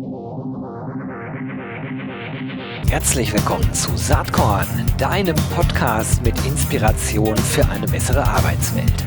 Herzlich willkommen zu Saatkorn, deinem Podcast mit Inspiration für eine bessere Arbeitswelt.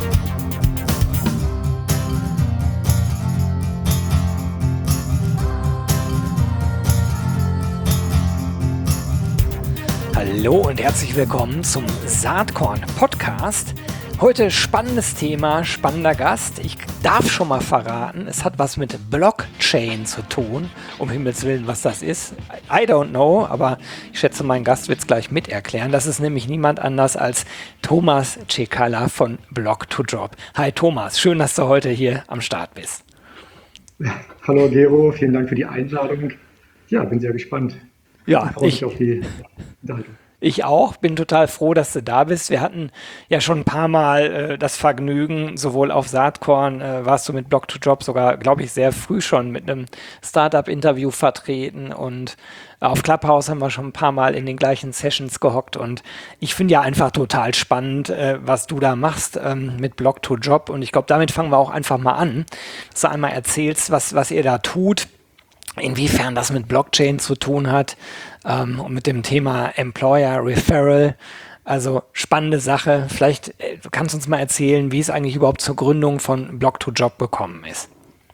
Hallo und herzlich willkommen zum Saatkorn Podcast. Heute spannendes Thema, spannender Gast. Ich darf schon mal verraten, es hat was mit Blockchain zu tun. Um Himmels Willen, was das ist. I don't know, aber ich schätze, mein Gast wird es gleich mit erklären. Das ist nämlich niemand anders als Thomas Cekala von Block2Job. Hi Thomas, schön, dass du heute hier am Start bist. Ja, hallo Gero, vielen Dank für die Einladung. Ja, bin sehr gespannt. Ja, Ich freue mich auf die Unterhaltung. Ich auch, bin total froh, dass du da bist. Wir hatten ja schon ein paar Mal das Vergnügen, sowohl auf Saatkorn warst du mit Block2Job sogar, glaube ich, sehr früh schon mit einem Startup-Interview vertreten und auf Clubhouse haben wir schon ein paar Mal in den gleichen Sessions gehockt und ich finde ja einfach total spannend, was du da machst mit Block2Job und ich glaube, damit fangen wir auch einfach mal an, dass du einmal erzählst, was ihr da tut. Inwiefern das mit Blockchain zu tun hat und mit dem Thema Employer Referral. Also spannende Sache. Vielleicht kannst du uns mal erzählen, wie es eigentlich überhaupt zur Gründung von Block2Job gekommen ist.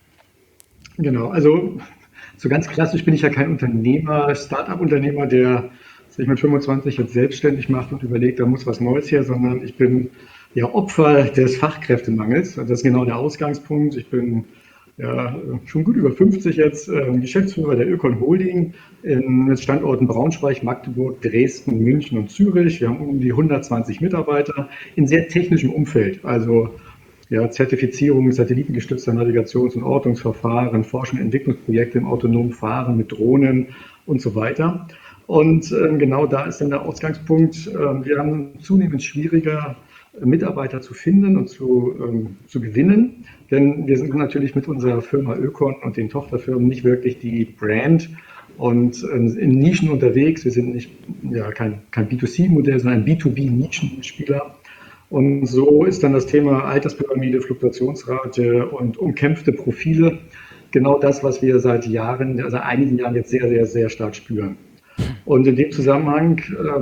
Genau, also so ganz klassisch bin ich ja kein Unternehmer, Start-up-Unternehmer, der sich mit 25 jetzt selbstständig macht und überlegt, da muss was Neues her, sondern ich bin ja Opfer des Fachkräftemangels. Das ist genau der Ausgangspunkt. Ich bin ja, schon gut über 50 jetzt, Geschäftsführer der Ökon Holding mit Standorten Braunschweig, Magdeburg, Dresden, München und Zürich. Wir haben um die 120 Mitarbeiter in sehr technischem Umfeld, also ja, Zertifizierung satellitengestützter Navigations- und Ortungsverfahren, Forschung und Entwicklungsprojekte im autonomen Fahren mit Drohnen und so weiter. Und genau da ist dann der Ausgangspunkt. Wir haben zunehmend schwieriger, Mitarbeiter zu finden und zu gewinnen. Denn wir sind natürlich mit unserer Firma Ökon und den Tochterfirmen nicht wirklich die Brand und in Nischen unterwegs. Wir sind nicht kein B2C-Modell, sondern ein B2B-Nischenspieler. Und so ist dann das Thema Alterspyramide, Fluktuationsrate und umkämpfte Profile genau das, was wir seit Jahren, also einigen Jahren jetzt sehr, sehr, sehr stark spüren. Und in dem Zusammenhang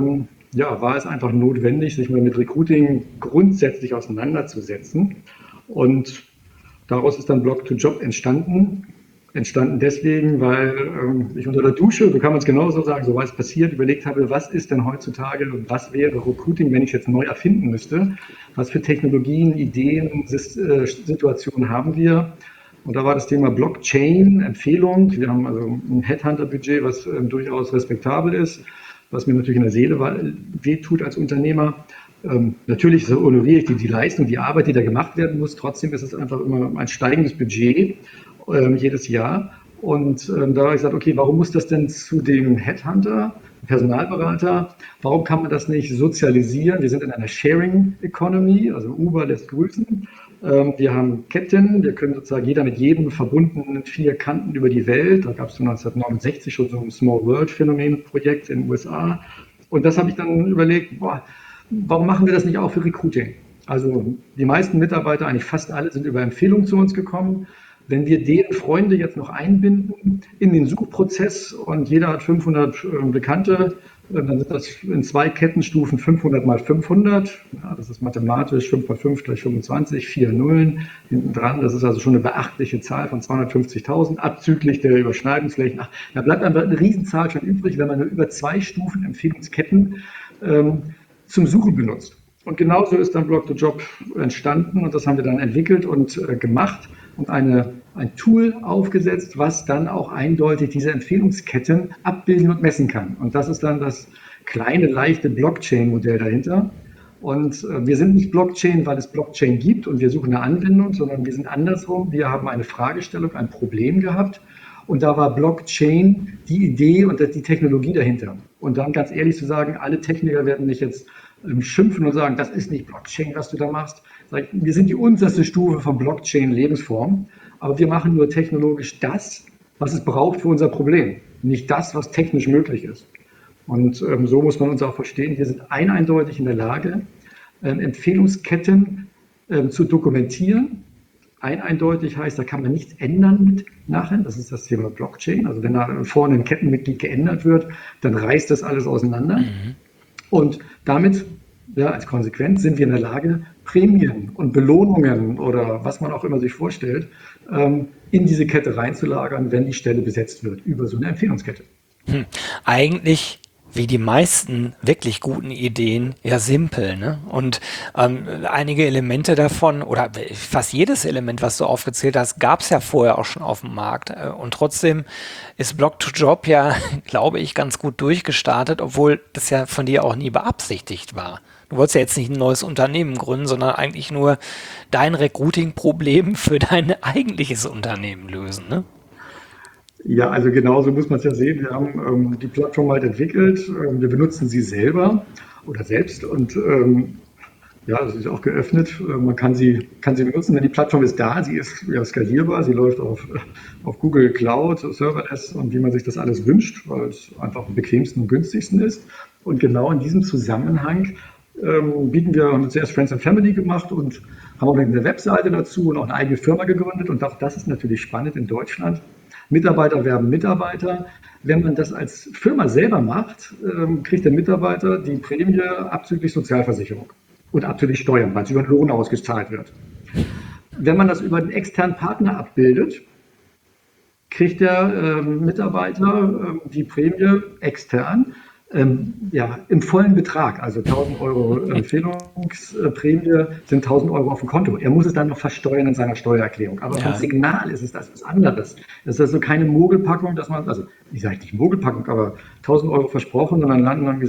war es einfach notwendig, sich mal mit Recruiting grundsätzlich auseinanderzusetzen. Und daraus ist dann Block2Job entstanden. Entstanden deswegen, weil ich unter der Dusche, so kann man es genauso sagen, so war es passiert, überlegt habe, was ist denn heutzutage, was wäre Recruiting, wenn ich es jetzt neu erfinden müsste? Was für Technologien, Ideen, Situationen haben wir? Und da war das Thema Blockchain, Empfehlung. Wir haben also ein Headhunter-Budget, was durchaus respektabel ist, was mir natürlich in der Seele wehtut als Unternehmer. Natürlich so honoriere ich die Leistung, die Arbeit, die da gemacht werden muss. Trotzdem ist es einfach immer ein steigendes Budget jedes Jahr. Und da habe ich gesagt, okay, warum muss das denn zu dem Headhunter, Personalberater, warum kann man das nicht sozialisieren? Wir sind in einer Sharing Economy, also Uber lässt grüßen. Wir haben Ketten, wir können sozusagen jeder mit jedem verbunden mit 4 Kanten über die Welt. Da gab es 1969 schon so ein Small World Phänomen-Projekt in den USA. Und das habe ich dann überlegt, warum machen wir das nicht auch für Recruiting? Also die meisten Mitarbeiter, eigentlich fast alle, sind über Empfehlungen zu uns gekommen. Wenn wir deren Freunde jetzt noch einbinden in den Suchprozess und jeder hat 500 Bekannte, dann sind das in 2 Kettenstufen 500 mal 500. Ja, das ist mathematisch 5 mal 5 gleich 25, 4 Nullen hinten dran. Das ist also schon eine beachtliche Zahl von 250.000, abzüglich der Überschneidungsflächen. Da bleibt einfach eine Riesenzahl schon übrig, wenn man nur über 2 Stufen Empfehlungsketten zum Suchen benutzt. Und genauso ist dann Block2Job entstanden und das haben wir dann entwickelt und gemacht und ein Tool aufgesetzt, was dann auch eindeutig diese Empfehlungsketten abbilden und messen kann. Und das ist dann das kleine, leichte Blockchain-Modell dahinter. Und wir sind nicht Blockchain, weil es Blockchain gibt und wir suchen eine Anwendung, sondern wir sind andersrum. Wir haben eine Fragestellung, ein Problem gehabt und da war Blockchain die Idee und die Technologie dahinter. Und dann ganz ehrlich zu sagen, alle Techniker werden mich jetzt schimpfen und sagen, das ist nicht Blockchain, was du da machst. Wir sind die unterste Stufe von Blockchain-Lebensform, aber wir machen nur technologisch das, was es braucht für unser Problem, nicht das, was technisch möglich ist. Und so muss man uns auch verstehen, wir sind eindeutig in der Lage, Empfehlungsketten zu dokumentieren, eindeutig heißt, da kann man nichts ändern mit nachher. Das ist das Thema Blockchain. Also wenn da vorne ein Kettenmitglied geändert wird, dann reißt das alles auseinander. Und damit, ja, als Konsequenz sind wir in der Lage, Prämien und Belohnungen oder was man auch immer sich vorstellt, in diese Kette reinzulagern, wenn die Stelle besetzt wird, über so eine Empfehlungskette. Eigentlich wie die meisten wirklich guten Ideen ja simpel, ne? Und einige Elemente davon oder fast jedes Element, was du aufgezählt hast, gab es ja vorher auch schon auf dem Markt. Und trotzdem ist Block-to-Job ja, glaube ich, ganz gut durchgestartet, obwohl das ja von dir auch nie beabsichtigt war. Du wolltest ja jetzt nicht ein neues Unternehmen gründen, sondern eigentlich nur dein Recruiting-Problem für dein eigentliches Unternehmen lösen, ne? Ja, also genauso muss man es ja sehen. Wir haben die Plattform halt entwickelt, wir benutzen sie selber oder selbst und ja, sie ist auch geöffnet. Man kann sie benutzen, denn die Plattform ist da, sie ist ja skalierbar, sie läuft auf Google Cloud, Serverless und wie man sich das alles wünscht, weil es einfach am bequemsten und günstigsten ist. Und genau in diesem Zusammenhang haben wir zuerst Friends and Family gemacht und haben auch eine Webseite dazu und auch eine eigene Firma gegründet. Und auch das ist natürlich spannend in Deutschland. Mitarbeiter werben Mitarbeiter. Wenn man das als Firma selber macht, kriegt der Mitarbeiter die Prämie abzüglich Sozialversicherung und abzüglich Steuern, weil es über den Lohn ausgezahlt wird. Wenn man das über einen externen Partner abbildet, kriegt der Mitarbeiter die Prämie extern ja, im vollen Betrag, also 1.000 Euro Empfehlungsprämie sind 1.000 Euro auf dem Konto. Er muss es dann noch versteuern in seiner Steuererklärung. Aber vom Signal ist es das was anderes. Das ist also keine Mogelpackung, dass man, also ich sage nicht Mogelpackung, aber 1.000 Euro versprochen und dann landen irgendwie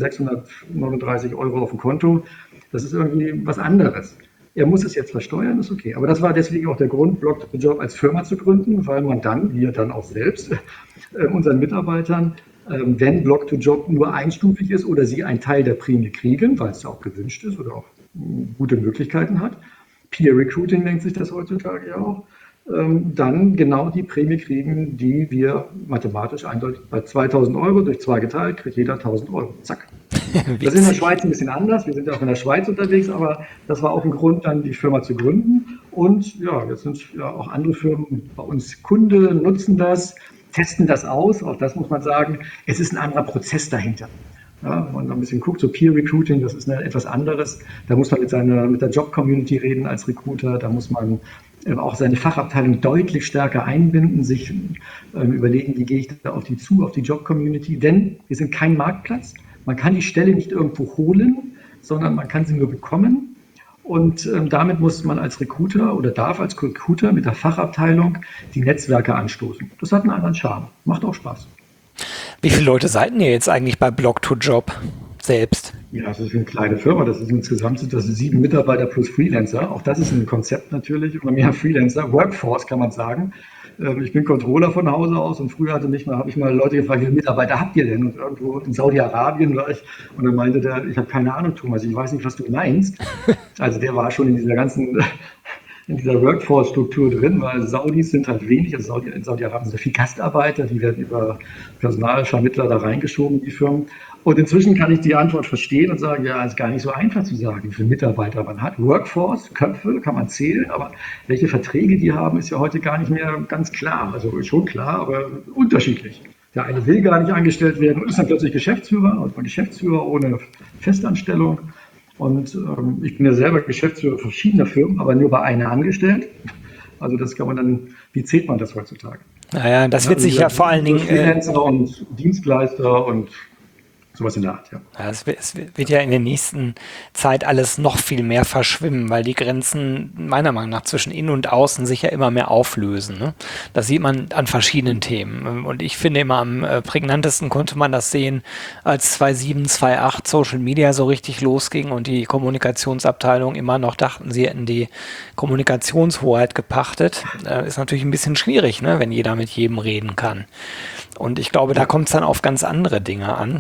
639 Euro auf dem Konto. Das ist irgendwie was anderes. Er muss es jetzt versteuern, ist okay. Aber das war deswegen auch der Grund, Block-to-Job als Firma zu gründen, weil man dann, wir dann auch selbst, unseren Mitarbeitern, wenn Block-to-Job nur einstufig ist oder sie einen Teil der Prämie kriegen, weil es auch gewünscht ist oder auch gute Möglichkeiten hat, Peer Recruiting nennt sich das heutzutage ja auch, dann genau die Prämie kriegen, die wir mathematisch eindeutig bei 2.000 Euro durch 2 geteilt, kriegt jeder 1.000 Euro. Zack. Das ist in der Schweiz ein bisschen anders. Wir sind ja auch in der Schweiz unterwegs, aber das war auch ein Grund, dann die Firma zu gründen. Und ja, jetzt sind ja auch andere Firmen bei uns Kunde, nutzen das, testen das aus. Auch das muss man sagen. Es ist ein anderer Prozess dahinter. Ja, wenn man ein bisschen guckt, so Peer Recruiting, das ist etwas anderes. Da muss man mit der Job-Community reden als Recruiter. Da muss man auch seine Fachabteilung deutlich stärker einbinden, sich überlegen, wie gehe ich da auf die Job-Community. Denn wir sind kein Marktplatz. Man kann die Stelle nicht irgendwo holen, sondern man kann sie nur bekommen. Und damit muss man als Recruiter oder darf als Recruiter mit der Fachabteilung die Netzwerke anstoßen. Das hat einen anderen Charme. Macht auch Spaß. Wie viele Leute seid ihr jetzt eigentlich bei Block-to-Job selbst? Ja, das ist eine kleine Firma. Das ist insgesamt sind das 7 Mitarbeiter plus Freelancer. Auch das ist ein Konzept natürlich. Immer mehr Freelancer. Workforce kann man sagen. Ich bin Controller von Hause aus und früher habe ich mal Leute gefragt, wie viele Mitarbeiter habt ihr denn? Und irgendwo in Saudi-Arabien war ich und dann meinte der, ich habe keine Ahnung, Thomas, ich weiß nicht, was du meinst. Also der war schon in dieser Workforce-Struktur drin, weil Saudis sind halt wenig, also in Saudi-Arabien sind viele Gastarbeiter, die werden über Personalvermittler da reingeschoben, die Firmen. Und inzwischen kann ich die Antwort verstehen und sagen, ja, es ist gar nicht so einfach zu sagen, wie viele Mitarbeiter man hat. Workforce, Köpfe kann man zählen, aber welche Verträge die haben, ist ja heute gar nicht mehr ganz klar. Also schon klar, aber unterschiedlich. Der eine will gar nicht angestellt werden und ist dann plötzlich Geschäftsführer, und Geschäftsführer ohne Festanstellung. Und ich bin ja selber Geschäftsführer verschiedener Firmen, aber nur bei einer angestellt. Also das kann man dann, wie zählt man das heutzutage? Naja, das wird sich ja vor allen Dingen... Freelancer und Dienstleister und sowas in der Art, ja. Ja, es wird ja in der nächsten Zeit alles noch viel mehr verschwimmen, weil die Grenzen meiner Meinung nach zwischen Innen und Außen sich ja immer mehr auflösen. Ne? Das sieht man an verschiedenen Themen. Und ich finde immer am prägnantesten konnte man das sehen, als 2007, 2008 Social Media so richtig losging und die Kommunikationsabteilung immer noch dachten, sie hätten die Kommunikationshoheit gepachtet. Ist natürlich ein bisschen schwierig, ne? Wenn jeder mit jedem reden kann. Und ich glaube, da kommt es dann auf ganz andere Dinge an.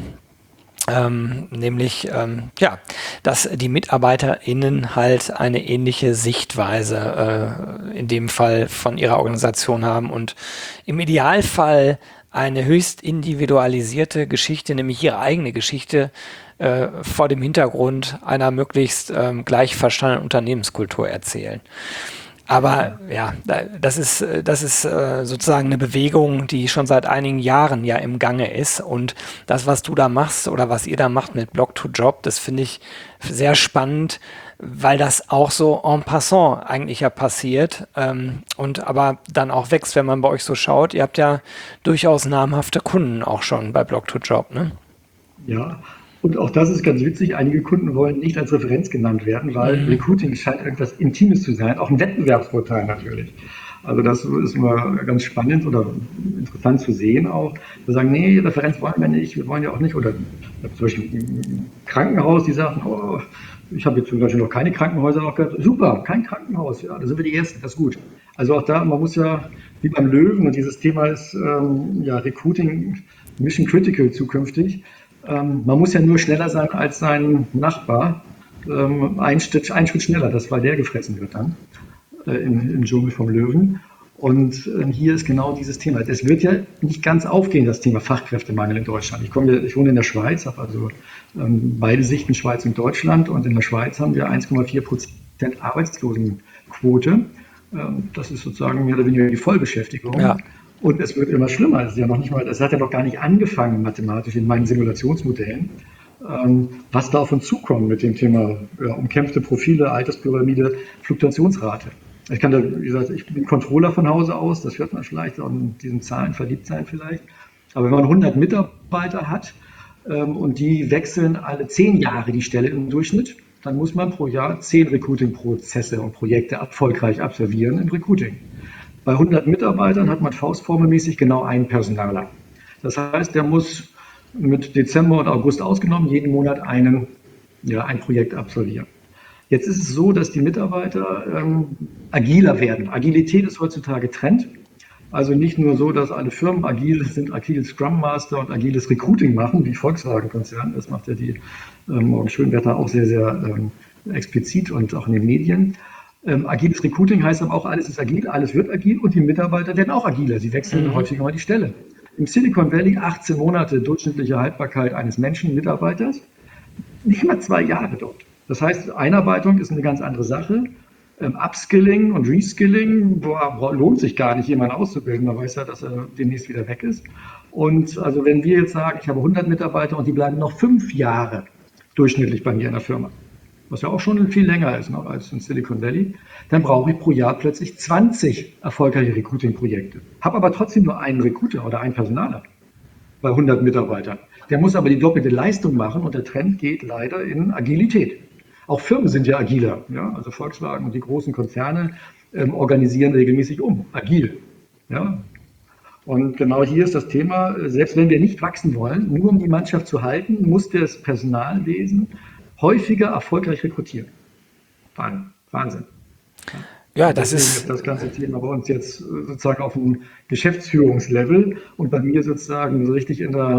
Nämlich, dass die MitarbeiterInnen halt eine ähnliche Sichtweise in dem Fall von ihrer Organisation haben und im Idealfall eine höchst individualisierte Geschichte, nämlich ihre eigene Geschichte vor dem Hintergrund einer möglichst gleich verstandenen Unternehmenskultur erzählen. Aber ja, das ist sozusagen eine Bewegung, die schon seit einigen Jahren ja im Gange ist. Und das, was du da machst oder was ihr da macht mit Blog-to-Job, das finde ich sehr spannend, weil das auch so en passant eigentlich ja passiert und aber dann auch wächst, wenn man bei euch so schaut. Ihr habt ja durchaus namhafte Kunden auch schon bei Blog-to-Job, ne? Ja, und auch das ist ganz witzig. Einige Kunden wollen nicht als Referenz genannt werden, weil Mhm. Recruiting scheint irgendwas Intimes zu sein, auch ein Wettbewerbsvorteil natürlich. Also das ist immer ganz spannend oder interessant zu sehen auch. Wir sagen, nee, Referenz wollen wir nicht, wir wollen ja auch nicht. Oder ich habe zum Beispiel ein Krankenhaus, die sagen, oh, ich habe jetzt zum Beispiel noch keine Krankenhäuser auch gehört. Super, kein Krankenhaus, ja, da sind wir die Ersten, das ist gut. Also auch da, man muss ja, wie beim Löwen, und dieses Thema ist ja Recruiting Mission Critical zukünftig. Man muss ja nur schneller sein als sein Nachbar. Ein Schritt schneller, das weil der gefressen wird dann im Dschungel vom Löwen. Und hier ist genau dieses Thema. Es wird ja nicht ganz aufgehen, das Thema Fachkräftemangel in Deutschland. Ich wohne in der Schweiz, habe also beide Sichten, Schweiz und Deutschland. Und in der Schweiz haben wir 1,4% Arbeitslosenquote. Das ist sozusagen mehr oder weniger die Vollbeschäftigung. Ja. Und es wird immer schlimmer. Es ist ja noch nicht mal, es hat ja noch gar nicht angefangen mathematisch in meinen Simulationsmodellen, was da auf uns zukommt mit dem Thema ja, umkämpfte Profile, Alterspyramide, Fluktuationsrate. Ich kann da, wie gesagt, ich bin Controller von Hause aus, das hört man vielleicht, auch in diesen Zahlen verliebt sein vielleicht. Aber wenn man 100 Mitarbeiter hat und die wechseln alle 10 Jahre die Stelle im Durchschnitt, dann muss man pro Jahr 10 Recruiting-Prozesse und Projekte erfolgreich absolvieren im Recruiting. Bei 100 Mitarbeitern hat man faustformelmäßig genau einen Personaler. Das heißt, der muss mit Dezember und August ausgenommen jeden Monat ein Projekt absolvieren. Jetzt ist es so, dass die Mitarbeiter agiler werden. Agilität ist heutzutage Trend. Also nicht nur so, dass alle Firmen agil sind, agile Scrum Master und agiles Recruiting machen, wie Volkswagen-Konzern. Das macht ja die Morgen Schönwetter auch sehr, sehr explizit und auch in den Medien. Agiles Recruiting heißt aber auch, alles ist agil, alles wird agil und die Mitarbeiter werden auch agiler. Sie wechseln häufiger mal die Stelle. Im Silicon Valley 18 Monate durchschnittliche Haltbarkeit eines Menschen, Mitarbeiters, nicht mal 2 Jahre dort. Das heißt, Einarbeitung ist eine ganz andere Sache. Upskilling und Reskilling lohnt sich gar nicht, jemanden auszubilden. Man weiß ja, dass er demnächst wieder weg ist. Und also wenn wir jetzt sagen, ich habe 100 Mitarbeiter und die bleiben noch 5 Jahre durchschnittlich bei mir in der Firma, was ja auch schon viel länger ist noch als in Silicon Valley, dann brauche ich pro Jahr plötzlich 20 erfolgreiche Recruiting-Projekte. Habe aber trotzdem nur einen Recruiter oder einen Personaler bei 100 Mitarbeitern. Der muss aber die doppelte Leistung machen und der Trend geht leider in Agilität. Auch Firmen sind ja agiler. Ja? Also Volkswagen und die großen Konzerne organisieren regelmäßig agil. Ja? Und genau hier ist das Thema, selbst wenn wir nicht wachsen wollen, nur um die Mannschaft zu halten, muss das Personalwesen häufiger erfolgreich rekrutieren. Wahnsinn. Ja, Und das deswegen ist, ist das ganze Thema bei uns jetzt sozusagen auf dem Geschäftsführungslevel und bei mir sozusagen so richtig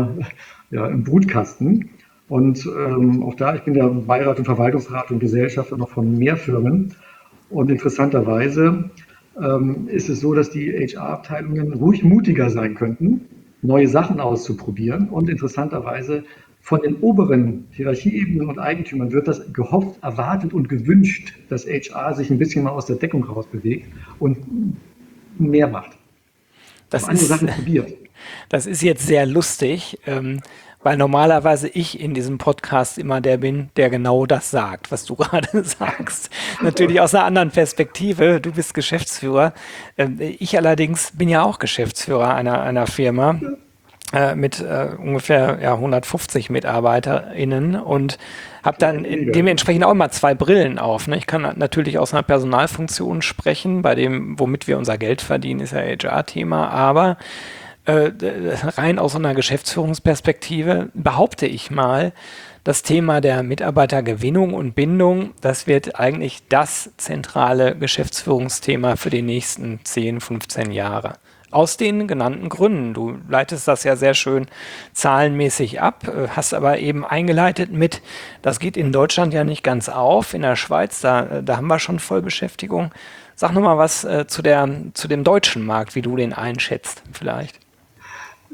im Brutkasten. Und auch da, ich bin ja Beirat und Verwaltungsrat und Gesellschafter noch von mehr Firmen. Und interessanterweise ist es so, dass die HR-Abteilungen ruhig mutiger sein könnten, neue Sachen auszuprobieren. Und interessanterweise von den oberen Hierarchieebenen und Eigentümern wird das gehofft, erwartet und gewünscht, dass HR sich ein bisschen mal aus der Deckung rausbewegt und mehr macht. das Haben andere ist, Sachen probiert. das ist jetzt sehr lustig, weil normalerweise ich in diesem Podcast immer der bin, der genau das sagt, was du gerade sagst. Natürlich aus einer anderen Perspektive. Du bist Geschäftsführer. Ich allerdings bin ja auch Geschäftsführer einer Firma mit ungefähr 150 MitarbeiterInnen und habe dann dementsprechend auch immer zwei Brillen auf. Ne? Ich kann natürlich aus einer Personalfunktion sprechen, bei dem, womit wir unser Geld verdienen, ist ja HR-Thema, aber rein aus einer Geschäftsführungsperspektive behaupte ich mal, das Thema der Mitarbeitergewinnung und Bindung, das wird eigentlich das zentrale Geschäftsführungsthema für die nächsten 10, 15 Jahre. Aus den genannten Gründen. Du leitest das ja sehr schön zahlenmäßig ab, hast aber eben eingeleitet mit, das geht in Deutschland ja nicht ganz auf, in der Schweiz, da haben wir schon Vollbeschäftigung. Sag nochmal was zu dem deutschen Markt, wie du den einschätzt vielleicht.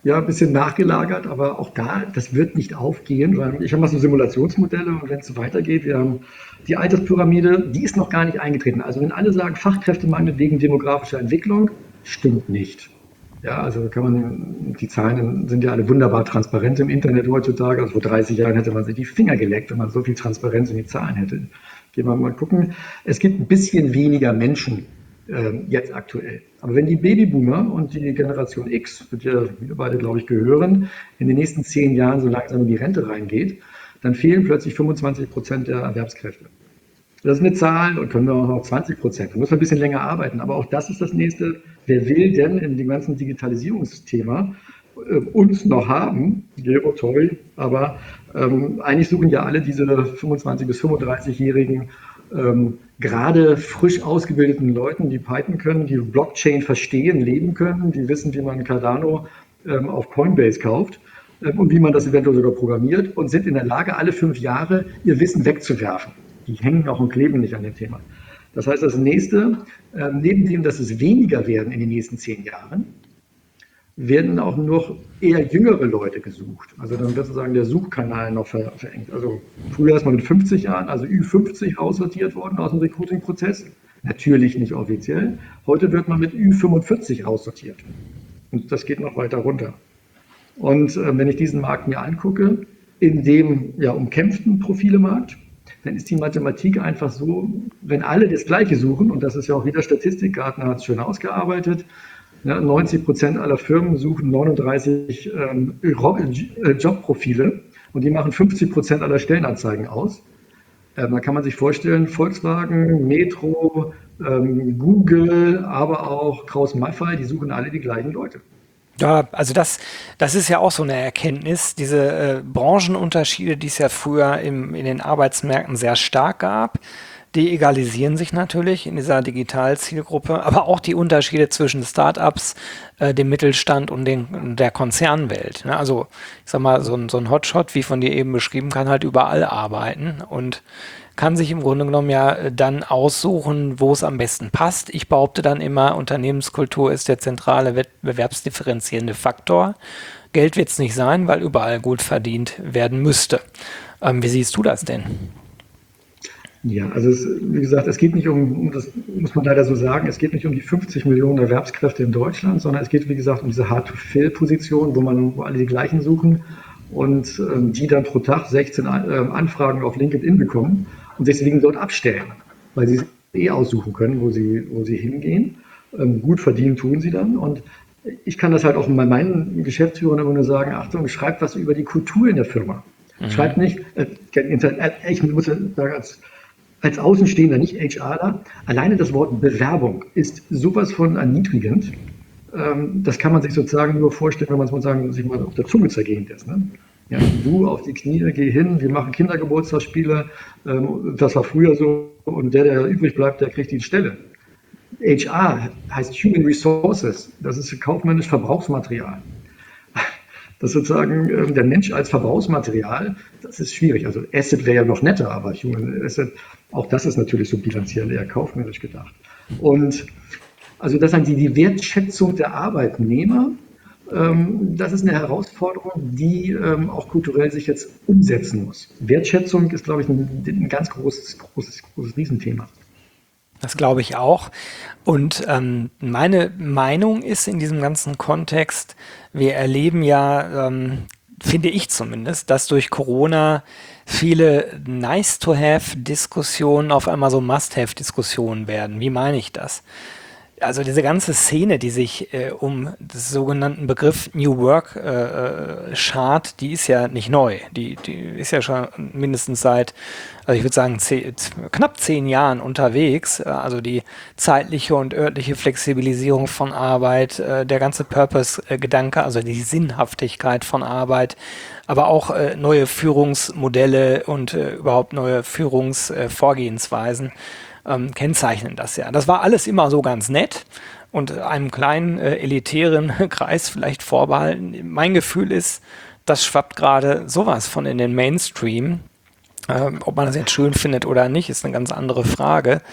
ja, ein bisschen nachgelagert, aber auch da, das wird nicht aufgehen, weil ich habe mal so Simulationsmodelle und wenn es so weitergeht, wir haben die Alterspyramide, die ist noch gar nicht eingetreten. Also wenn alle sagen, Fachkräftemangel wegen demografischer Entwicklung, stimmt nicht. Ja, also kann man, die Zahlen sind ja alle wunderbar transparent im Internet heutzutage. Also vor 30 Jahren hätte man sich die Finger geleckt, wenn man so viel Transparenz in die Zahlen hätte. Gehen wir mal gucken. Es gibt ein bisschen weniger Menschen jetzt aktuell. Aber wenn die Babyboomer und die Generation X, zu der wir beide, glaube ich, gehören, in den nächsten 10 Jahren so langsam in die Rente reingeht, dann fehlen plötzlich 25% der Erwerbskräfte. Das ist eine Zahl und können wir auch noch 20%. Da muss man ein bisschen länger arbeiten. Aber auch das ist das Nächste. Wer will denn in dem ganzen Digitalisierungsthema uns noch haben? Gero, toll. Aber eigentlich suchen ja alle diese 25- bis 35-Jährigen gerade frisch ausgebildeten Leuten, die Python können, die Blockchain verstehen, leben können, die wissen, wie man Cardano auf Coinbase kauft und wie man das eventuell sogar programmiert und sind in der Lage, alle 5 Jahre ihr Wissen wegzuwerfen. Die hängen auch und kleben nicht an dem Thema. Das heißt, das nächste, neben dem, dass es weniger werden in den nächsten 10 Jahren, werden auch noch eher jüngere Leute gesucht. Also dann wird sozusagen der Suchkanal noch verengt. Also früher ist man mit 50 Jahren, also Ü50 aussortiert worden aus dem Recruiting-Prozess. Natürlich nicht offiziell. Heute wird man mit Ü45 aussortiert. Und das geht noch weiter runter. Und wenn ich diesen Markt mir angucke, in dem ja umkämpften Profilemarkt, dann ist die Mathematik einfach so, wenn alle das Gleiche suchen, und das ist ja auch wieder Statistik, Gartner hat es schön ausgearbeitet, ja, 90% aller Firmen suchen 39 Jobprofile und die machen 50% aller Stellenanzeigen aus. Da kann man sich vorstellen, Volkswagen, Metro, Google, aber auch Kraus-Maffei, die suchen alle die gleichen Leute. Ja, also das ist ja auch so eine Erkenntnis, diese Branchenunterschiede, die es ja früher in den Arbeitsmärkten sehr stark gab, die egalisieren sich natürlich in dieser Digitalzielgruppe, aber auch die Unterschiede zwischen Startups, dem Mittelstand und der Konzernwelt. Ne? Also ich sag mal, so ein Hotshot, wie von dir eben beschrieben, kann halt überall arbeiten und kann sich im Grunde genommen ja dann aussuchen, wo es am besten passt. Ich behaupte dann immer, Unternehmenskultur ist der zentrale wettbewerbsdifferenzierende Faktor. Geld wird es nicht sein, weil überall gut verdient werden müsste. Wie siehst du das denn? Ja, also wie gesagt, es geht nicht das muss man leider so sagen, es geht nicht um die 50 Millionen Erwerbskräfte in Deutschland, sondern es geht, wie gesagt, um diese Hard-to-Fill-Position, wo alle die gleichen suchen und die dann pro Tag 16 Anfragen auf LinkedIn bekommen und deswegen dort abstellen, weil sie es aussuchen können, wo sie hingehen. Gut verdienen tun sie dann und ich kann das halt auch bei meinen Geschäftsführern immer nur sagen, Achtung, schreibt was über die Kultur in der Firma. Schreibt nicht, ich muss sagen, als Außenstehender, nicht HRler, alleine das Wort Bewerbung ist sowas von erniedrigend. Das kann man sich sozusagen nur vorstellen, wenn man es sich mal auf der Zunge zergehen lässt. Ne? Ja, du auf die Knie, geh hin, wir machen Kindergeburtstagsspiele, das war früher so und der übrig bleibt, der kriegt die Stelle. HR heißt Human Resources, das ist kaufmännisch Verbrauchsmaterial. Das sozusagen der Mensch als Verbrauchsmaterial, das ist schwierig. Also Asset wäre ja noch netter, aber Human Asset, auch das ist natürlich so bilanziell eher kaufmännisch gedacht. Und also das heißt, die Wertschätzung der Arbeitnehmer, das ist eine Herausforderung, die auch kulturell sich jetzt umsetzen muss. Wertschätzung ist, glaube ich, ein ganz großes Riesenthema. Das glaube ich auch. Und meine Meinung ist in diesem ganzen Kontext, wir erleben ja, finde ich zumindest, dass durch Corona viele Nice-to-have-Diskussionen auf einmal so Must-have-Diskussionen werden. Wie meine ich das? Also diese ganze Szene, die sich um den sogenannten Begriff New Work schart, die ist ja nicht neu. Die ist ja schon mindestens seit, also ich würde sagen, knapp 10 Jahren unterwegs. Also die zeitliche und örtliche Flexibilisierung von Arbeit, der ganze Purpose-Gedanke, also die Sinnhaftigkeit von Arbeit, aber auch neue Führungsmodelle und überhaupt neue Führungsvorgehensweisen. Kennzeichnen das ja. Das war alles immer so ganz nett und einem kleinen elitären Kreis vielleicht vorbehalten. Mein Gefühl ist, das schwappt gerade sowas von in den Mainstream. Ob man das jetzt schön findet oder nicht, ist eine ganz andere Frage.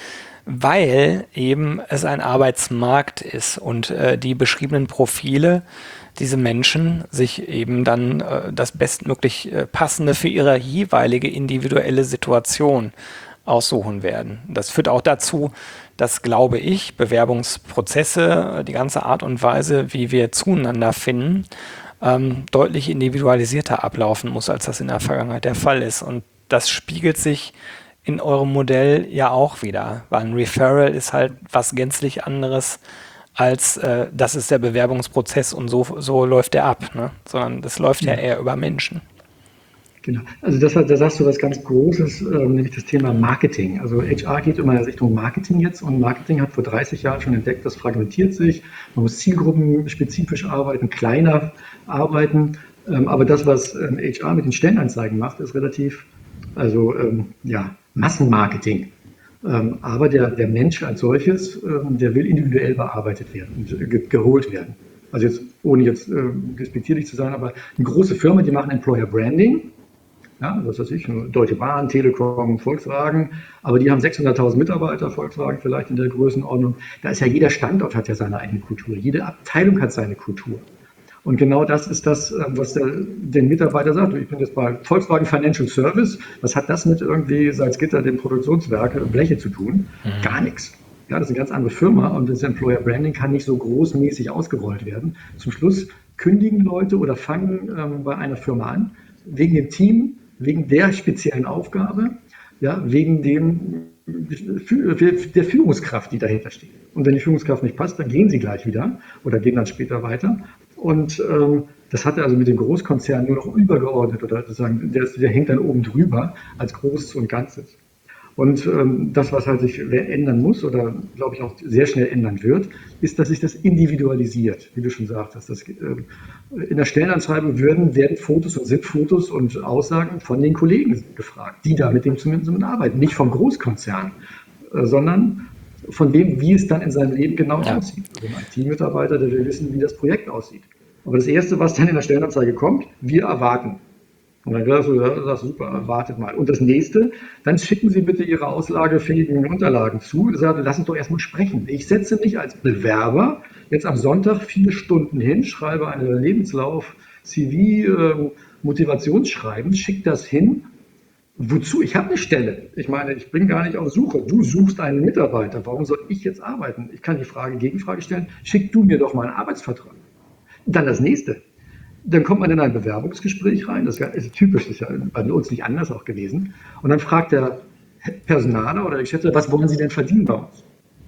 weil eben es ein Arbeitsmarkt ist und die beschriebenen Profile, diese Menschen sich eben dann das bestmöglich passende für ihre jeweilige individuelle Situation aussuchen werden. Das führt auch dazu, dass, glaube ich, Bewerbungsprozesse, die ganze Art und Weise, wie wir zueinander finden, deutlich individualisierter ablaufen muss, als das in der Vergangenheit der Fall ist. Und das spiegelt sich in eurem Modell ja auch wieder, weil ein Referral ist halt was gänzlich anderes als das ist der Bewerbungsprozess und so läuft der ab, ne? Sondern das läuft ja Ja. eher über Menschen. Genau. Also da sagst du was ganz Großes, nämlich das Thema Marketing. Also HR geht immer in Richtung Marketing jetzt und Marketing hat vor 30 Jahren schon entdeckt, das fragmentiert sich. Man muss zielgruppenspezifisch arbeiten, kleiner arbeiten. Aber das, was HR mit den Stellenanzeigen macht, ist relativ, ja, Massenmarketing. Aber der Mensch als solches, der will individuell bearbeitet werden und geholt werden. Also jetzt, ohne jetzt despektierlich zu sein, aber eine große Firma, die machen Employer Branding. Ja, was weiß ich, Deutsche Bahn, Telekom, Volkswagen, aber die haben 600.000 Mitarbeiter, Volkswagen vielleicht in der Größenordnung. Da ist ja jeder Standort hat ja seine eigene Kultur, jede Abteilung hat seine Kultur. Und genau das ist das, was den Mitarbeiter sagt. Ich bin jetzt bei Volkswagen Financial Service. Was hat das mit irgendwie Salzgitter, dem Produktionswerke, Bleche zu tun? Gar nichts. Ja, das ist eine ganz andere Firma und das Employer Branding kann nicht so großmäßig ausgerollt werden. Zum Schluss kündigen Leute oder fangen bei einer Firma an, wegen dem Team, wegen der speziellen Aufgabe, ja, wegen der Führungskraft, die dahinter steht. Und wenn die Führungskraft nicht passt, dann gehen sie gleich wieder oder gehen dann später weiter. Und das hat er also mit dem Großkonzern nur noch übergeordnet oder sozusagen, der hängt dann oben drüber als Großes und Ganzes. Und das, was halt sich ändern muss oder glaube ich auch sehr schnell ändern wird, ist, dass sich das individualisiert, wie du schon sagtest. In der Stellenanzeige werden Fotos und sind Fotos und Aussagen von den Kollegen gefragt, die da mit dem zumindest arbeiten. Nicht vom Großkonzern, sondern von dem, wie es dann in seinem Leben genau aussieht. Also ein IT-Mitarbeiter, der will wissen, wie das Projekt aussieht. Aber das Erste, was dann in der Stellenanzeige kommt, wir erwarten. Und dann sagst du, super, wartet mal. Und das nächste, dann schicken Sie bitte Ihre auslagefähigen Unterlagen zu. Lass uns doch erstmal sprechen. Ich setze mich als Bewerber jetzt am Sonntag 4 Stunden hin, schreibe einen Lebenslauf, CV, Motivationsschreiben, schicke das hin. Wozu? Ich habe eine Stelle. Ich meine, ich bin gar nicht auf Suche. Du suchst einen Mitarbeiter. Warum soll ich jetzt arbeiten? Ich kann die Gegenfrage stellen. Schick du mir doch mal einen Arbeitsvertrag. Dann das nächste. Dann kommt man in ein Bewerbungsgespräch rein, das ist typisch, das ist ja bei uns nicht anders auch gewesen. Und dann fragt der Personaler oder der Geschäftsführer, was wollen Sie denn verdienen bei uns?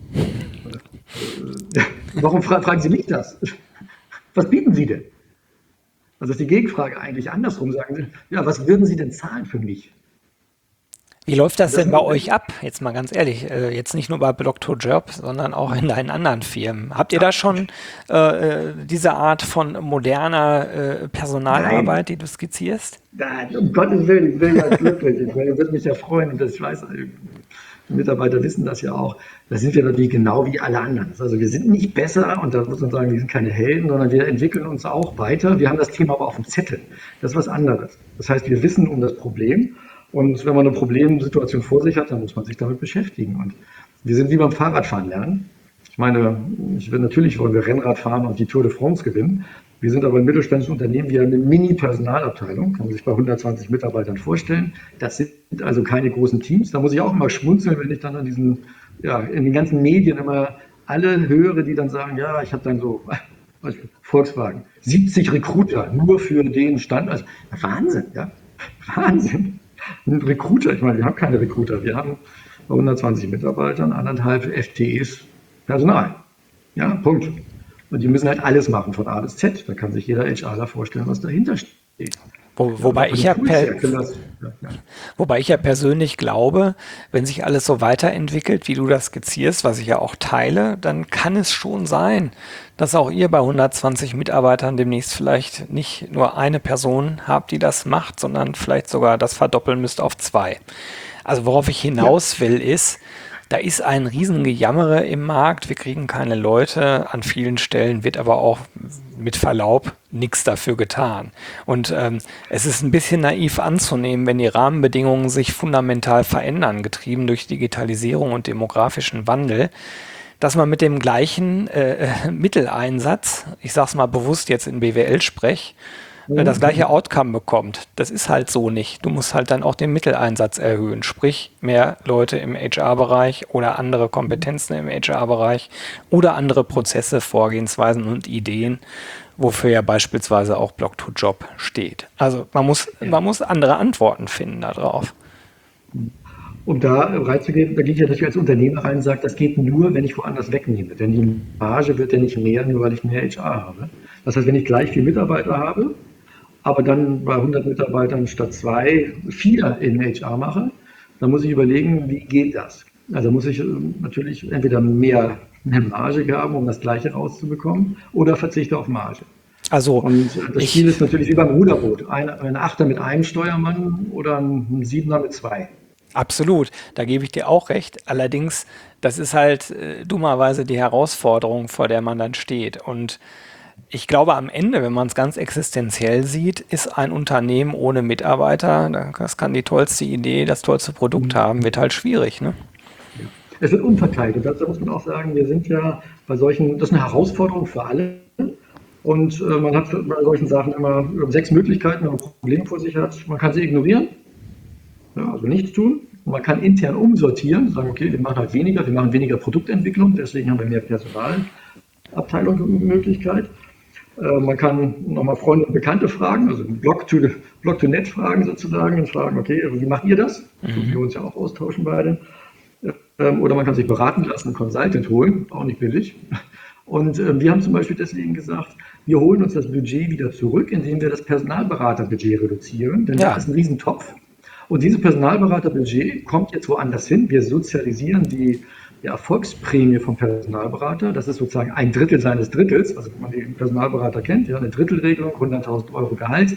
Warum fragen Sie mich das? Was bieten Sie denn? Also ist die Gegenfrage eigentlich andersrum, sagen Sie, ja, was würden Sie denn zahlen für mich? Wie läuft das denn bei euch ab? Jetzt mal ganz ehrlich, jetzt nicht nur bei Dr. Job, sondern auch in deinen anderen Firmen. Habt ihr da schon diese Art von moderner Personalarbeit, die du skizzierst? Nein, um Gottes Willen, ich bin ja glücklich. Ich würde mich ja freuen, und das, ich weiß, die Mitarbeiter wissen das ja auch. Da sind wir natürlich genau wie alle anderen. Also wir sind nicht besser und da muss man sagen, wir sind keine Helden, sondern wir entwickeln uns auch weiter. Wir haben das Thema aber auf dem Zettel. Das ist was anderes. Das heißt, wir wissen um das Problem. Und wenn man eine Problemsituation vor sich hat, dann muss man sich damit beschäftigen. Und wir sind wie beim Fahrradfahren lernen. Ich meine, natürlich wollen wir Rennrad fahren und die Tour de France gewinnen. Wir sind aber ein mittelständisches Unternehmen, wir haben eine Mini-Personalabteilung, kann man sich bei 120 Mitarbeitern vorstellen. Das sind also keine großen Teams. Da muss ich auch immer schmunzeln, wenn ich dann in den ganzen Medien immer alle höre, die dann sagen, ja, ich habe dann so, Beispiel Volkswagen, 70 Recruiter nur für den Standort. Also, Wahnsinn, ja, Wahnsinn. Ein Recruiter, ich meine, wir haben keine Recruiter, wir haben bei 120 Mitarbeitern 1,5 FTEs Personal. Ja, Punkt. Und die müssen halt alles machen, von A bis Z. Da kann sich jeder HRler vorstellen, was dahinter steht. Wobei ich ja persönlich glaube, wenn sich alles so weiterentwickelt, wie du das skizzierst, was ich ja auch teile, dann kann es schon sein, dass auch ihr bei 120 Mitarbeitern demnächst vielleicht nicht nur eine Person habt, die das macht, sondern vielleicht sogar das verdoppeln müsst auf 2. Also worauf ich hinaus will ist, da ist ein Riesengejammere im Markt, wir kriegen keine Leute, an vielen Stellen wird aber auch mit Verlaub nichts dafür getan. Und es ist ein bisschen naiv anzunehmen, wenn die Rahmenbedingungen sich fundamental verändern, getrieben durch Digitalisierung und demografischen Wandel, dass man mit dem gleichen Mitteleinsatz, ich sage es mal bewusst jetzt in BWL-Sprech, das gleiche Outcome bekommt. Das ist halt so nicht. Du musst halt dann auch den Mitteleinsatz erhöhen, sprich mehr Leute im HR-Bereich oder andere Kompetenzen im HR-Bereich oder andere Prozesse, Vorgehensweisen und Ideen, wofür ja beispielsweise auch Block-to-Job steht. Also man muss andere Antworten finden darauf. Um da reinzugehen, da gehe ich ja natürlich als Unternehmer rein und sage, das geht nur, wenn ich woanders wegnehme. Denn die Marge wird ja nicht mehr, nur weil ich mehr HR habe. Das heißt, wenn ich gleich 4 Mitarbeiter habe, aber dann bei 100 Mitarbeitern statt 2 4 in HR mache, dann muss ich überlegen, wie geht das? Also muss ich natürlich entweder mehr Marge haben, um das Gleiche rauszubekommen, oder verzichte auf Marge. Also Und das Spiel ist natürlich wie beim Ruderboot. Ein Achter mit einem Steuermann oder ein Siebener mit 2. absolut, da gebe ich dir auch recht. Allerdings, das ist halt dummerweise die Herausforderung, vor der man dann steht. Und ich glaube, am Ende, wenn man es ganz existenziell sieht, ist ein Unternehmen ohne Mitarbeiter, das kann die tollste Idee, das tollste Produkt haben, wird halt schwierig, ne? Es wird umverteilt. Und dazu muss man auch sagen, wir sind ja bei solchen, das ist eine Herausforderung für alle. Und man hat bei solchen Sachen immer 6 Möglichkeiten, wenn man ein Problem vor sich hat. Man kann sie ignorieren, ja, also nichts tun. Und man kann intern umsortieren, sagen, okay, wir machen halt weniger, wir machen weniger Produktentwicklung, deswegen haben wir mehr Personalabteilungsmöglichkeit. Man kann nochmal Freunde und Bekannte fragen, also Blog-to-Net fragen sozusagen und fragen, okay, wie macht ihr das? So wie wir uns ja auch austauschen beide. Oder man kann sich beraten lassen, einen Consultant holen, auch nicht billig. Und wir haben zum Beispiel deswegen gesagt, wir holen uns das Budget wieder zurück, indem wir das Personalberaterbudget reduzieren, denn das ist ein Riesentopf. Und dieses Personalberaterbudget kommt jetzt woanders hin. Wir sozialisieren die Erfolgsprämie vom Personalberater. Das ist sozusagen 1/3 seines Drittels, also wenn man den Personalberater kennt, ja, eine Drittelregelung, 100.000 Euro Gehalt.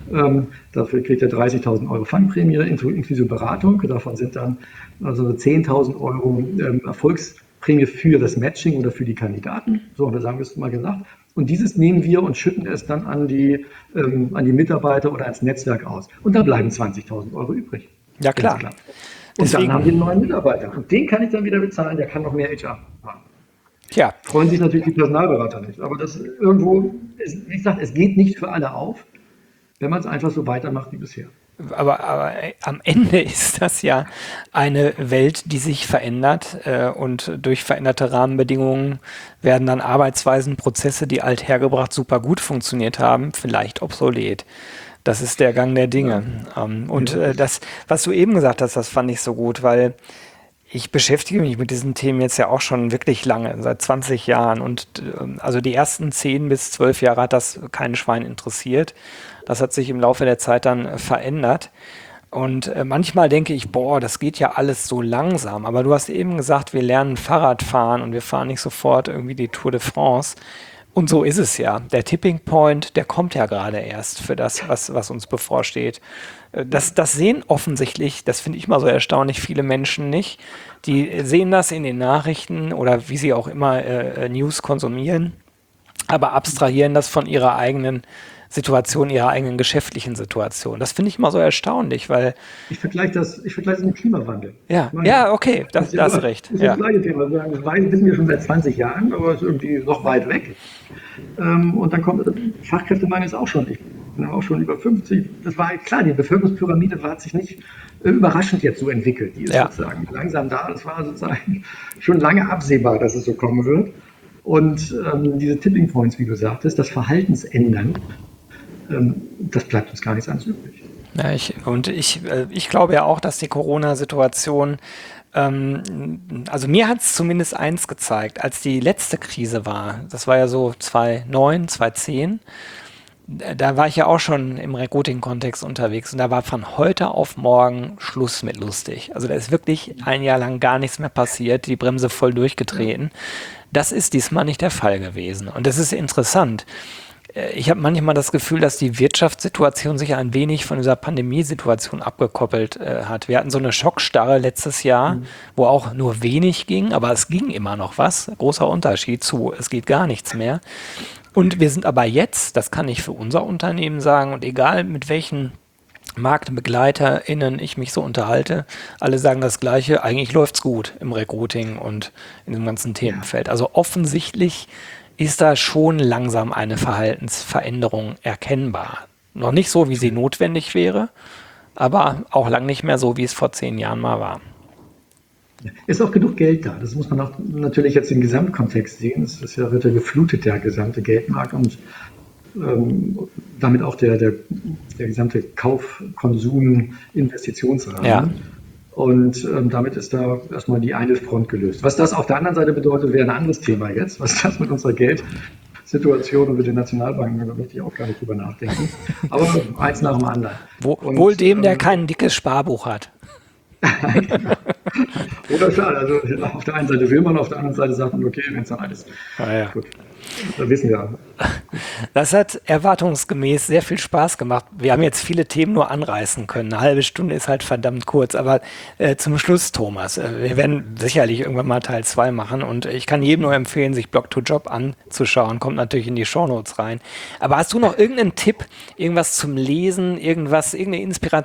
Dafür kriegt er 30.000 Euro Fangprämie inklusive Beratung. Davon sind dann also 10.000 Euro Erfolgsprämie für das Matching oder für die Kandidaten. So haben wir es mal gesagt. Und dieses nehmen wir und schütten es dann an die Mitarbeiter oder ans Netzwerk aus. Und da bleiben 20.000 Euro übrig. Ja, klar. Und deswegen, dann haben wir einen neuen Mitarbeiter. Und den kann ich dann wieder bezahlen, der kann noch mehr HR machen. Tja. Freuen sich natürlich die Personalberater nicht. Aber das irgendwo, wie gesagt, es geht nicht für alle auf, wenn man es einfach so weitermacht wie bisher. Aber am Ende ist das ja eine Welt, die sich verändert und durch veränderte Rahmenbedingungen werden dann Arbeitsweisen, Prozesse, die althergebracht super gut funktioniert haben, vielleicht obsolet. Das ist der Gang der Dinge. Das, was du eben gesagt hast, das fand ich so gut, weil ich beschäftige mich mit diesen Themen jetzt ja auch schon wirklich lange, seit 20 Jahren. Und also die ersten 10 bis 12 Jahre hat das kein Schwein interessiert. Das hat sich im Laufe der Zeit dann verändert. Und manchmal denke ich, boah, das geht ja alles so langsam. Aber du hast eben gesagt, wir lernen Fahrradfahren und wir fahren nicht sofort irgendwie die Tour de France. Und so ist es ja. Der Tipping Point, der kommt ja gerade erst für das, was uns bevorsteht. Das sehen offensichtlich, das finde ich mal so erstaunlich, viele Menschen nicht. Die sehen das in den Nachrichten oder wie sie auch immer News konsumieren, aber abstrahieren das von ihrer eigenen Situation, ihrer eigenen geschäftlichen Situation. Das finde ich mal so erstaunlich, weil... Ich vergleiche das mit dem Klimawandel. Ja, okay, da hast recht. Das ist das gleiche Thema. Das wissen wir schon seit 20 Jahren, aber es ist irgendwie noch weit weg. Und dann kommt, Fachkräftemangel ist auch schon, ich bin auch schon über 50. Das war klar, die Bevölkerungspyramide hat sich nicht überraschend jetzt so entwickelt. Die ist sozusagen langsam da. Das war sozusagen schon lange absehbar, dass es so kommen wird. Und diese Tipping Points, wie du sagtest, das Verhaltensändern, das bleibt uns gar nichts anderes übrig. Ja, ich glaube ja auch, dass die Corona-Situation, also mir hat es zumindest eins gezeigt, als die letzte Krise war, das war ja so 2009, 2010, da war ich ja auch schon im Recruiting-Kontext unterwegs und da war von heute auf morgen Schluss mit lustig. Also da ist wirklich ein Jahr lang gar nichts mehr passiert, die Bremse voll durchgetreten. Das ist diesmal nicht der Fall gewesen. Und das ist interessant. ich habe manchmal das Gefühl, dass die Wirtschaftssituation sich ein wenig von dieser Pandemiesituation abgekoppelt hat. Wir hatten so eine Schockstarre letztes Jahr, wo auch nur wenig ging, aber es ging immer noch was. Großer Unterschied zu, es geht gar nichts mehr. Und wir sind aber jetzt, das kann ich für unser Unternehmen sagen, und egal mit welchen MarktbegleiterInnen ich mich so unterhalte, alle sagen das Gleiche, eigentlich läuft's gut im Recruiting und in dem ganzen Themenfeld. Also offensichtlich ist da schon langsam eine Verhaltensveränderung erkennbar. Noch nicht so, wie sie notwendig wäre, aber auch lang nicht mehr so, wie es vor 10 Jahren mal war. Ist auch genug Geld da. Das muss man auch natürlich jetzt im Gesamtkontext sehen. Es ist ja, wird ja geflutet, der gesamte Geldmarkt und damit auch der gesamte Kauf-, Konsum-, Investitionsrahmen. Ja. Und damit ist da erstmal die eine Front gelöst. Was das auf der anderen Seite bedeutet, wäre ein anderes Thema jetzt. Was das mit unserer Geldsituation und mit den Nationalbanken, da möchte ich auch gar nicht drüber nachdenken. Aber eins nach dem anderen. Wohl dem, der kein dickes Sparbuch hat. Oder klar, also auf der einen Seite will man, auf der anderen Seite sagt man, okay, wenn es dann alles gut, da wissen wir. Das hat erwartungsgemäß sehr viel Spaß gemacht. Wir haben jetzt viele Themen nur anreißen können. Eine halbe Stunde ist halt verdammt kurz, aber zum Schluss, Thomas, wir werden sicherlich irgendwann mal Teil 2 machen und ich kann jedem nur empfehlen, sich Blog2Job anzuschauen. Kommt natürlich in die Shownotes rein. Aber hast du noch irgendeinen Tipp, irgendwas zum Lesen, irgendeine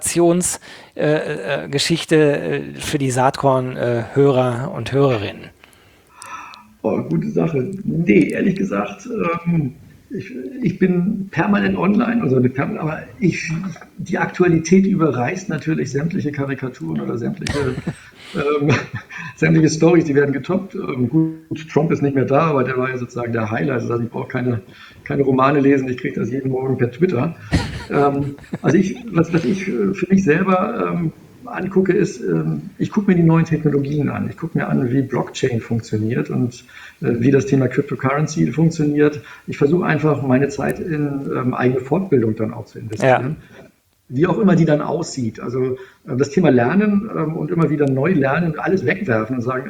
Inspirationsgeschichte für die Saatkorn-Hörer und Hörerinnen? Oh, gute Sache. Nee, ehrlich gesagt, ich bin permanent online, also aber die Aktualität überreißt natürlich sämtliche Karikaturen oder sämtliche Storys, die werden getoppt. Gut, Trump ist nicht mehr da, aber der war ja sozusagen der Highlight. Also ich brauche keine Romane lesen, ich kriege das jeden Morgen per Twitter. Was ich für mich selber angucke, ist, ich gucke mir die neuen Technologien an. Ich gucke mir an, wie Blockchain funktioniert und wie das Thema Cryptocurrency funktioniert. Ich versuche einfach, meine Zeit in eigene Fortbildung dann auch zu investieren. Ja. Wie auch immer die dann aussieht. Also das Thema Lernen und immer wieder neu lernen und alles wegwerfen und sagen,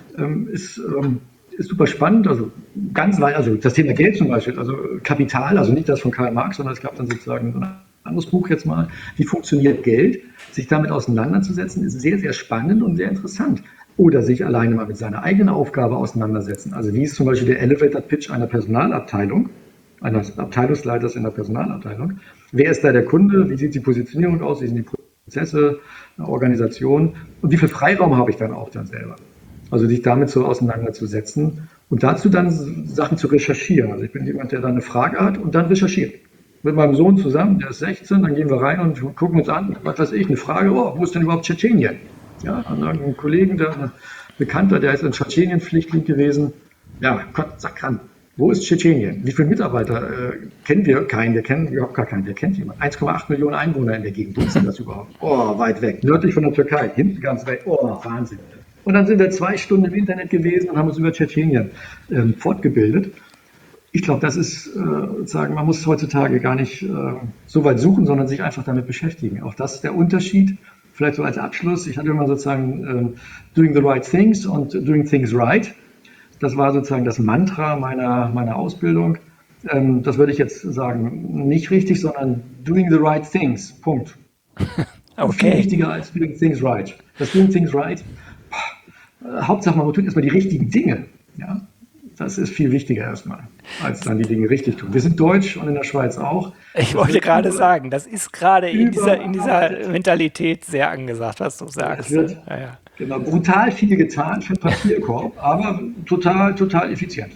ist super spannend. Also also das Thema Geld zum Beispiel, also Kapital, also nicht das von Karl Marx, sondern es gab dann sozusagen ein anderes Buch jetzt mal, wie funktioniert Geld, sich damit auseinanderzusetzen, ist sehr, sehr spannend und sehr interessant. Oder sich alleine mal mit seiner eigenen Aufgabe auseinandersetzen. Also wie ist zum Beispiel der Elevator Pitch einer Personalabteilung, eines Abteilungsleiters in der Personalabteilung. Wer ist da der Kunde? Wie sieht die Positionierung aus? Wie sind die Prozesse, Organisation? Und wie viel Freiraum habe ich dann auch dann selber? Also sich damit so auseinanderzusetzen und dazu dann Sachen zu recherchieren. Also ich bin jemand, der da eine Frage hat und dann recherchiert. Mit meinem Sohn zusammen, der ist 16, dann gehen wir rein und gucken uns an, was weiß ich, eine Frage, wo ist denn überhaupt Tschetschenien? Ja, an einen Kollegen, ein Bekannter, der ist in Tschetschenien-Flüchtling gewesen. Ja, Gott, sag ran, wo ist Tschetschenien? Wie viele Mitarbeiter kennen wir? Keinen, wir kennen überhaupt gar keinen, der kennt jemanden. 1,8 Millionen Einwohner in der Gegend, wo ist denn das überhaupt? Oh, weit weg, nördlich von der Türkei, hinten ganz weg, oh, Wahnsinn. Und dann sind wir 2 Stunden im Internet gewesen und haben uns über Tschetschenien fortgebildet. Ich glaube, das ist, man muss heutzutage gar nicht so weit suchen, sondern sich einfach damit beschäftigen. Auch das ist der Unterschied. Vielleicht so als Abschluss. Ich hatte immer sozusagen doing the right things und doing things right. Das war sozusagen das Mantra meiner Ausbildung. Das würde ich jetzt sagen, nicht richtig, sondern doing the right things. Punkt. Okay. Viel wichtiger als doing things right. Das doing things right, Hauptsache man tut erstmal die richtigen Dinge. Ja? Das ist viel wichtiger erstmal, als dann die Dinge richtig tun. Wir sind deutsch und in der Schweiz auch. Ich wollte gerade sagen, das ist gerade in dieser Mentalität sehr angesagt, was du sagst. Es wird genau, brutal viel getan für den Papierkorb, aber total effizient.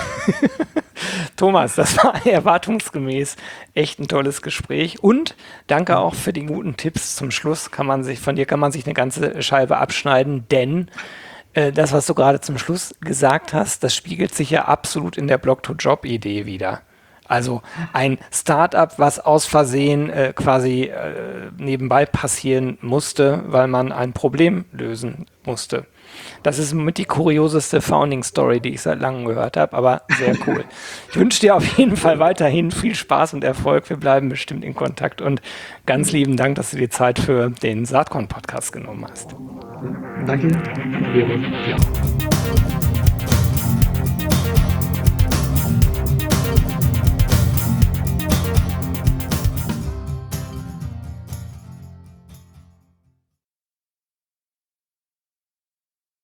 Thomas, das war erwartungsgemäß echt ein tolles Gespräch und danke auch für die guten Tipps. Zum Schluss von dir kann man sich eine ganze Scheibe abschneiden, denn das, was du gerade zum Schluss gesagt hast, das spiegelt sich ja absolut in der Blog-to-Job-Idee wieder. Also ein Startup, was aus Versehen quasi nebenbei passieren musste, weil man ein Problem lösen musste. Das ist mit die kurioseste Founding-Story, die ich seit langem gehört habe, aber sehr cool. Ich wünsche dir auf jeden Fall weiterhin viel Spaß und Erfolg. Wir bleiben bestimmt in Kontakt und ganz lieben Dank, dass du dir Zeit für den Saatkorn-Podcast genommen hast. Danke. Ja.